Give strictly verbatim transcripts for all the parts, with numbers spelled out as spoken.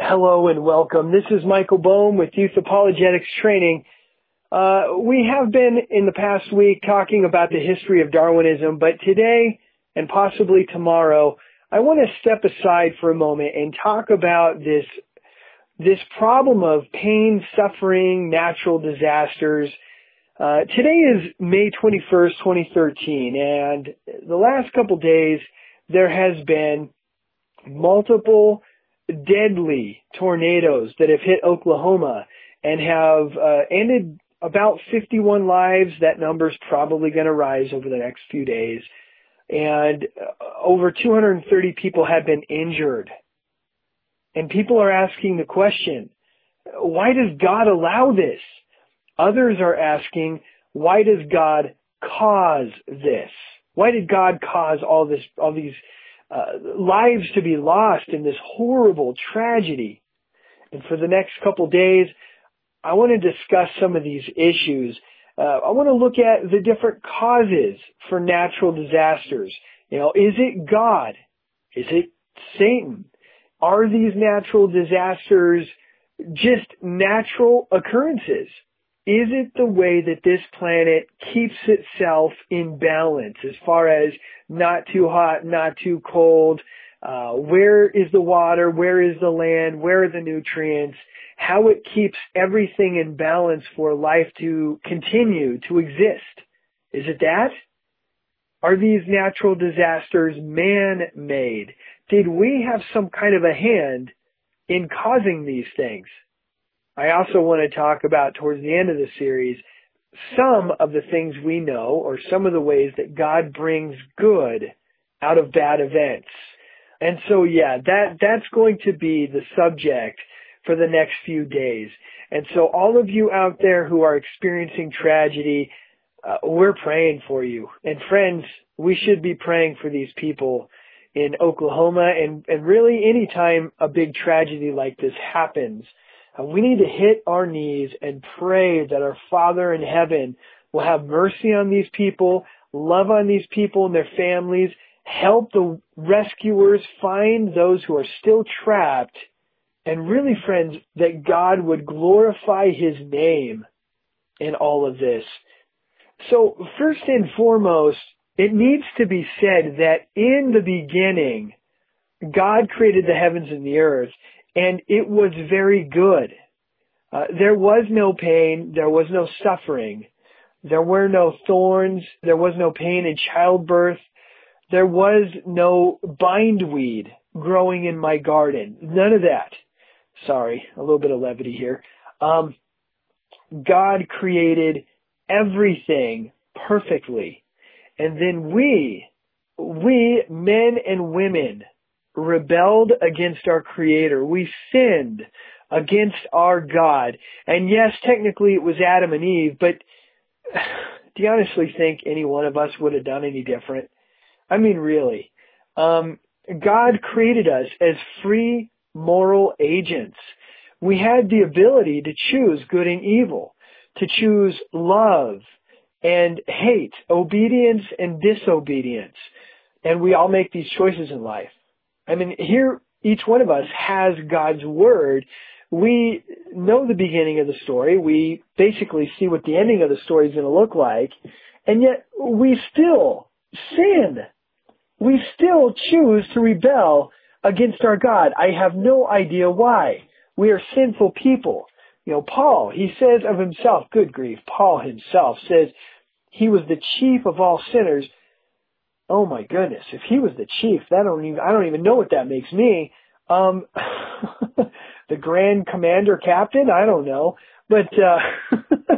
Hello and welcome. This is Michael Bohm with Youth Apologetics Training. Uh, we have been in the past week talking about the history of Darwinism, but today and possibly tomorrow, I want to step aside for a moment and talk about this, this problem of pain, suffering, natural disasters. Uh, today is May twenty-first, twenty thirteen, and the last couple days there has been multiple deadly tornadoes that have hit Oklahoma and have uh, ended about fifty-one lives. That number's probably going to rise over the next few days. And uh, over two hundred thirty people have been injured. And people are asking the question, why does God allow this? Others are asking, why does God cause this? Why did God cause all this, all these Uh, lives to be lost in this horrible tragedy? And for the next couple days, I want to discuss some of these issues. Uh, I want to look at the different causes for natural disasters. You know, is it God? Is it Satan? Are these natural disasters just natural occurrences? Is it the way that this planet keeps itself in balance as far as not too hot, not too cold? Uh, where is the water? Where is the land? Where are the nutrients? How it keeps everything in balance for life to continue to exist? Is it that? Are these natural disasters man-made? Did we have some kind of a hand in causing these things? I also want to talk about, towards the end of the series, some of the things we know, or some of the ways that God brings good out of bad events. And so, yeah, that, that's going to be the subject for the next few days. And so all of you out there who are experiencing tragedy, uh, we're praying for you. And friends, we should be praying for these people in Oklahoma, and, and really anytime a big tragedy like this happens, we need to hit our knees and pray that our Father in heaven will have mercy on these people, love on these people and their families, help the rescuers find those who are still trapped, and really, friends, that God would glorify His name in all of this. So first and foremost, it needs to be said that in the beginning, God created the heavens and the earth, and it was very good. Uh, there was no pain. There was no suffering. There were no thorns. There was no pain in childbirth. There was no bindweed growing in my garden. None of that. Sorry, a little bit of levity here. Um, God created everything perfectly. And then we, we, men and women, rebelled against our Creator. We sinned against our God. And yes, technically it was Adam and Eve, but do you honestly think any one of us would have done any different? I mean, really. Um, God created us as free moral agents. We had the ability to choose good and evil, to choose love and hate, obedience and disobedience. And we all make these choices in life. I mean, here, each one of us has God's Word. We know the beginning of the story. We basically see what the ending of the story is going to look like. And yet, we still sin. We still choose to rebel against our God. I have no idea why. We are sinful people. You know, Paul, he says of himself, good grief, Paul himself says he was the chief of all sinners. Oh my goodness! If he was the chief, that don't even I don't even know what that makes me. Um, the grand commander, captain. I don't know, but uh,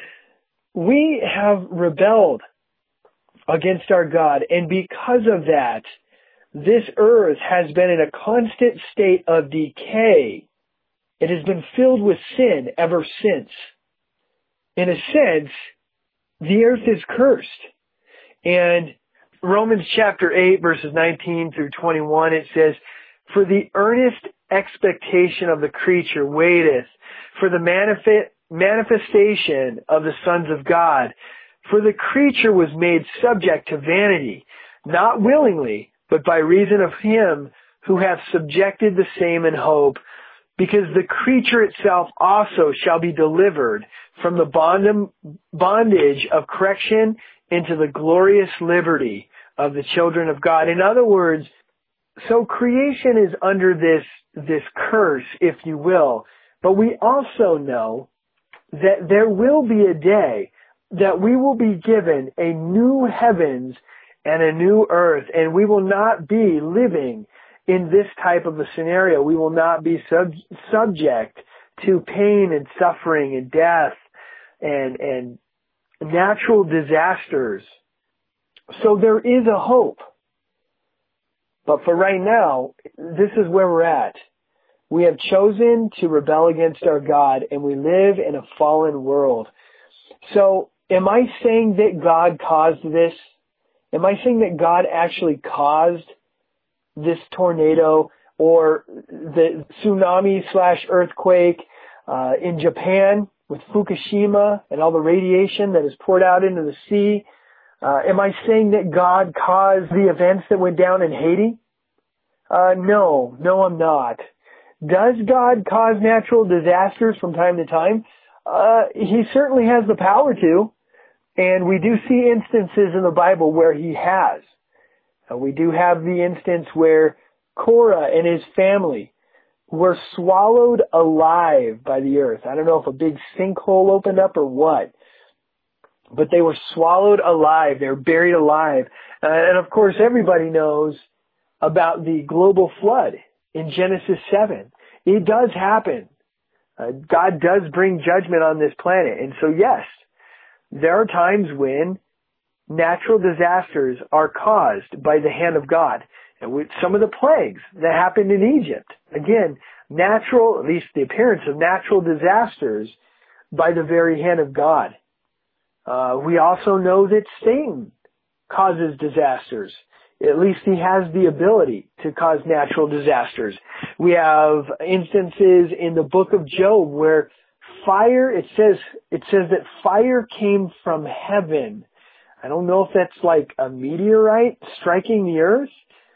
we have rebelled against our God, and because of that, this earth has been in a constant state of decay. It has been filled with sin ever since. In a sense, the earth is cursed, and Romans chapter eight, verses nineteen through twenty-one, it says, "For the earnest expectation of the creature waiteth for the manifest, manifestation of the sons of God. For the creature was made subject to vanity, not willingly, but by reason of him who hath subjected the same in hope, because the creature itself also shall be delivered from the bond- bondage of correction into the glorious liberty of the children of God. In other words, so creation is under this, this curse, if you will, but we also know that there will be a day that we will be given a new heavens and a new earth, and we will not be living in this type of a scenario. We will not be sub- subject to pain and suffering and death and, and natural disasters. So there is a hope. But for right now, this is where we're at. We have chosen to rebel against our God, and we live in a fallen world. So am I saying that God caused this? Am I saying that God actually caused this tornado or the tsunami slash earthquake uh, in Japan with Fukushima and all the radiation that is poured out into the sea? Uh, am I saying that God caused the events that went down in Haiti? Uh, no, no, I'm not. Does God cause natural disasters from time to time? Uh, he certainly has the power to, and we do see instances in the Bible where he has. Uh, we do have the instance where Korah and his family were swallowed alive by the earth. I don't know if a big sinkhole opened up or what, but they were swallowed alive. They were buried alive. Uh, and of course, everybody knows about the global flood in Genesis seven. It does happen. Uh, God does bring judgment on this planet. And so, yes, there are times when natural disasters are caused by the hand of God. And with some of the plagues that happened in Egypt, again, natural, at least the appearance of natural disasters by the very hand of God. Uh, we also know that Satan causes disasters. At least he has the ability to cause natural disasters. We have instances in the book of Job where fire, it says, it says that fire came from heaven. I don't know if that's like a meteorite striking the earth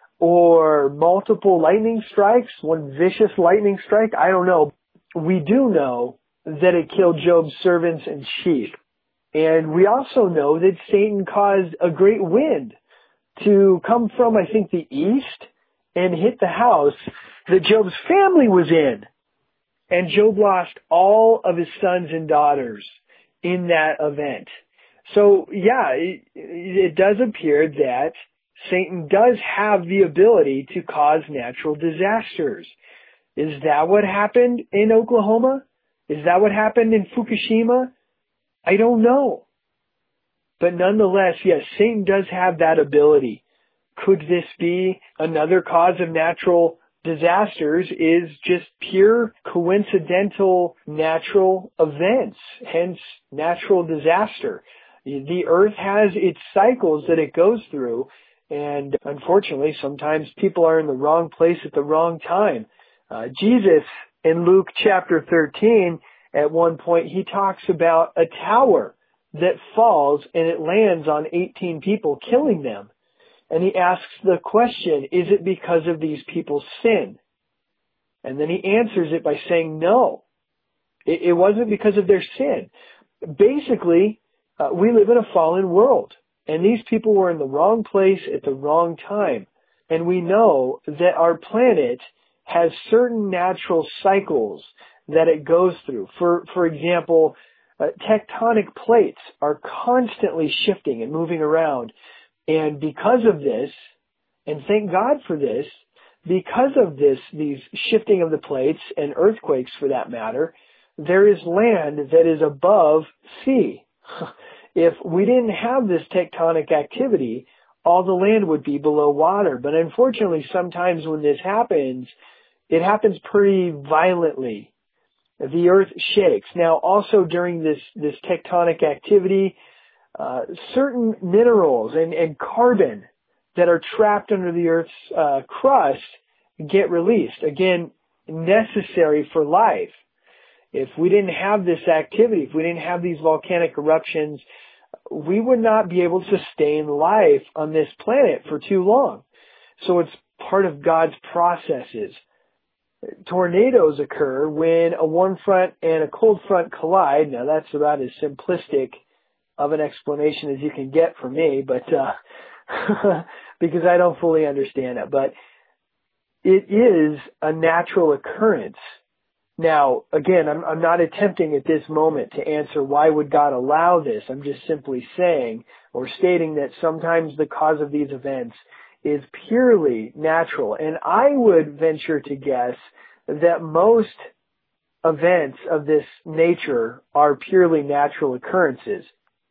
or multiple lightning strikes, one vicious lightning strike. I don't know. We do know that it killed Job's servants and sheep. And we also know that Satan caused a great wind to come from, I think, the east and hit the house that Job's family was in. And Job lost all of his sons and daughters in that event. So, yeah, it, it does appear that Satan does have the ability to cause natural disasters. Is that what happened in Oklahoma? Is that what happened in Fukushima? I don't know. But nonetheless, yes, Satan does have that ability. Could this be another cause of natural disasters? Is just pure coincidental natural events, hence natural disaster. The earth has its cycles that it goes through, and unfortunately, sometimes people are in the wrong place at the wrong time. Uh, Jesus, in Luke chapter thirteen, at one point, he talks about a tower that falls and it lands on eighteen people, killing them. And he asks the question, is it because of these people's sin? And then he answers it by saying no. It, it wasn't because of their sin. Basically, uh, we live in a fallen world. And these people were in the wrong place at the wrong time. And we know that our planet has certain natural cycles that it goes through. For, for example, Uh, tectonic plates are constantly shifting and moving around. And because of this, and thank God for this, because of this, these shifting of the plates and earthquakes for that matter, there is land that is above sea. If we didn't have this tectonic activity, all the land would be below water. But unfortunately, sometimes when this happens, it happens pretty violently. The earth shakes. Now, also during this, this tectonic activity, uh, certain minerals and, and carbon that are trapped under the earth's uh, crust get released. Again, necessary for life. If we didn't have this activity, if we didn't have these volcanic eruptions, we would not be able to sustain life on this planet for too long. So it's part of God's processes. tornadoes occur when a warm front and a cold front collide. Now, that's about as simplistic of an explanation as you can get from me, but uh, because I don't fully understand it. But it is a natural occurrence. Now, again, I'm, I'm not attempting at this moment to answer why would God allow this. I'm just simply saying or stating that sometimes the cause of these events is purely natural. And I would venture to guess that most events of this nature are purely natural occurrences.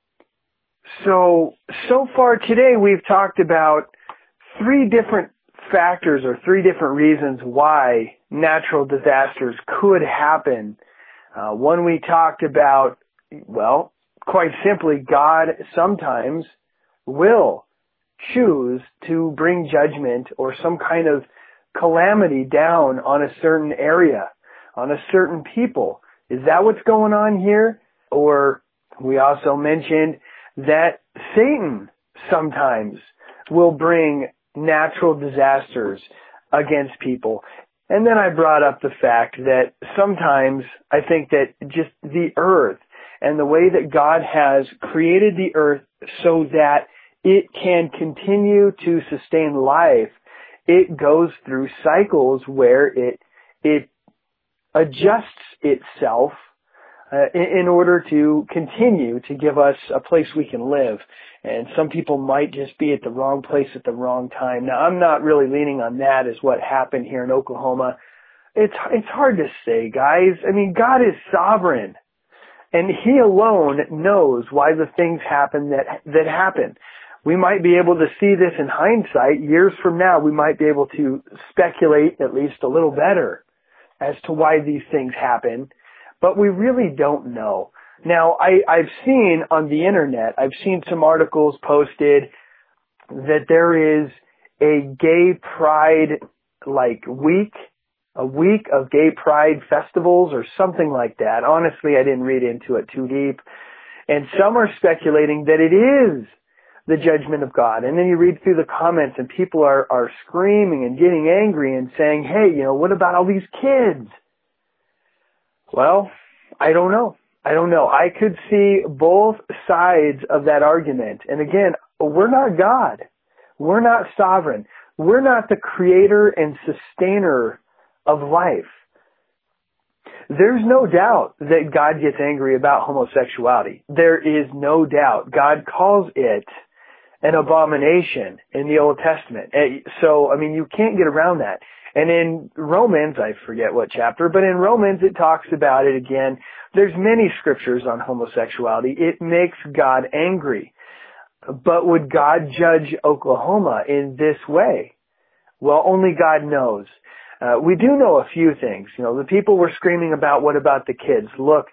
So, so far today we've talked about three different factors or three different reasons why natural disasters could happen. Uh, one we talked about, well, quite simply, God sometimes will choose to bring judgment or some kind of calamity down on a certain area, on a certain people. Is that what's going on here? Or we also mentioned that Satan sometimes will bring natural disasters against people. And then I brought up the fact that sometimes I think that just the earth and the way that God has created the earth so that it can continue to sustain life, it goes through cycles where it it adjusts itself uh, in, in order to continue to give us a place we can live. And some people might just be at the wrong place at the wrong time. Now, I'm not really leaning on that as what happened here in Oklahoma. It's it's hard to say, guys. I mean, God is sovereign, and He alone knows why the things happen that that happen. We might be able to see this in hindsight. Years from now, we might be able to speculate at least a little better as to why these things happen, but we really don't know. Now, I, I've seen on the internet, I've seen some articles posted that there is a gay pride, like, week, a week of gay pride festivals or something like that. Honestly, I didn't read into it too deep. And some are speculating that it is the judgment of God. And then you read through the comments and people are, are screaming and getting angry and saying, hey, you know, what about all these kids? Well, I don't know. I don't know. I could see both sides of that argument. And again, we're not God. We're not sovereign. We're not the creator and sustainer of life. There's no doubt that God gets angry about homosexuality. There is no doubt. God calls it an abomination in the Old Testament. So, I mean, you can't get around that. And in Romans, I forget what chapter, but in Romans it talks about it again. There's many scriptures on homosexuality. It makes God angry. But would God judge Oklahoma in this way? Well, only God knows. Uh, we do know a few things. You know, the people were screaming about, what about the kids? Look,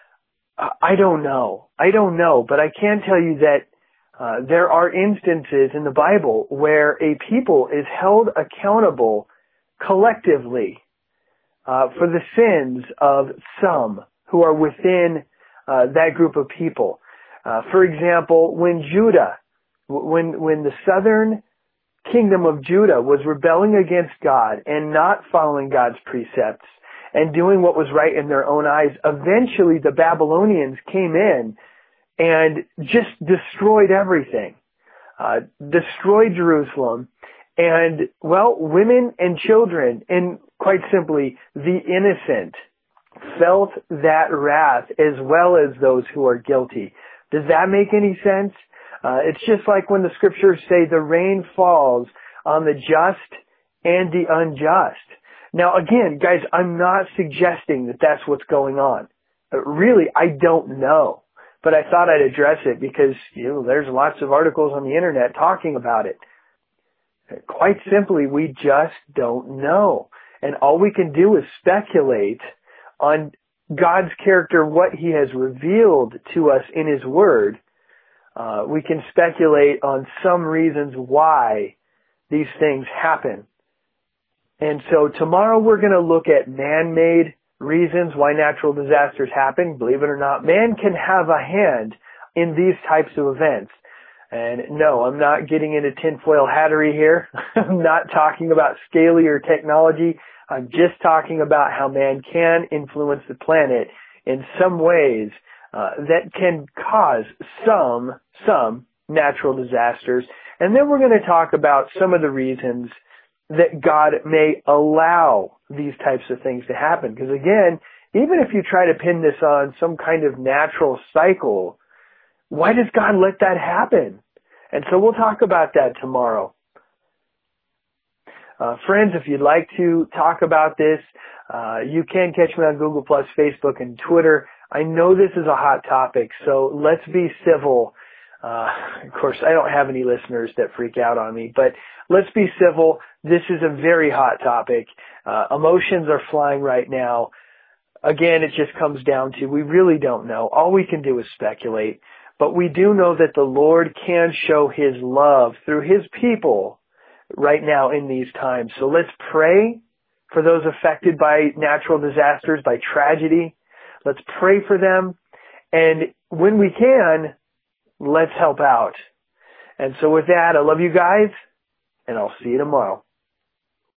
I don't know. I don't know, but I can tell you that uh, there are instances in the Bible where a people is held accountable collectively uh, for the sins of some who are within uh, that group of people. Uh, for example, when Judah, when when the southern kingdom of Judah was rebelling against God and not following God's precepts and doing what was right in their own eyes, eventually the Babylonians came in and just destroyed everything, uh, destroyed Jerusalem. And, well, women and children, and quite simply, the innocent, felt that wrath as well as those who are guilty. Does that make any sense? Uh, it's just like when the scriptures say the rain falls on the just and the unjust. Now, again, guys, I'm not suggesting that that's what's going on. Uh, really, I don't know. But I thought I'd address it because, you know, there's lots of articles on the internet talking about it. Quite simply, we just don't know. And all we can do is speculate on God's character, what He has revealed to us in His Word. Uh, we can speculate on some reasons why these things happen. And so tomorrow we're going to look at man-made reasons why natural disasters happen. Believe it or not, man can have a hand in these types of events. And no, I'm not getting into tinfoil hattery here. I'm not talking about scalier technology. I'm just talking about how man can influence the planet in some ways uh, that can cause some, some natural disasters. And then we're going to talk about some of the reasons that God may allow these types of things to happen. Because again, even if you try to pin this on some kind of natural cycle, why does God let that happen? And so we'll talk about that tomorrow. Uh, friends, if you'd like to talk about this, uh, you can catch me on Google Plus, Facebook, and Twitter. I know this is a hot topic, so let's be civil. Uh, of course, I don't have any listeners that freak out on me, but let's be civil. This is a very hot topic. Uh, emotions are flying right now. Again, it just comes down to we really don't know. All we can do is speculate. But we do know that the Lord can show His love through His people right now in these times. So let's pray for those affected by natural disasters, by tragedy. Let's pray for them. And when we can, let's help out. And so with that, I love you guys, and I'll see you tomorrow.